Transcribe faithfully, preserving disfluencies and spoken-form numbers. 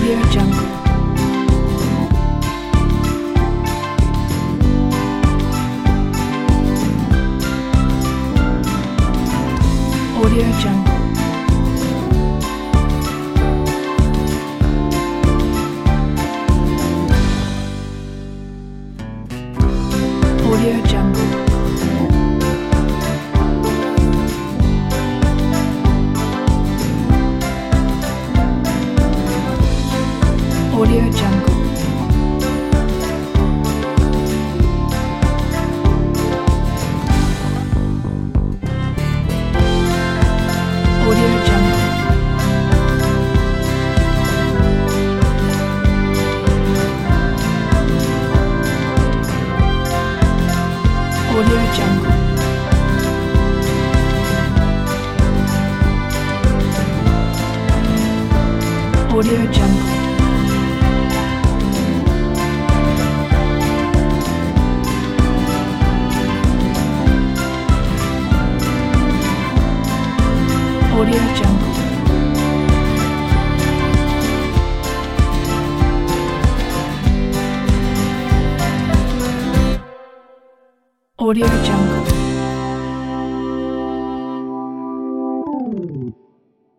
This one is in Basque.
Audio Jungle. Audio Jungle. Audio Jungle. Audio Jungle. Audio Jungle. Audio Jungle. Audio Jungle. Audio Jungle. Audio Jungle.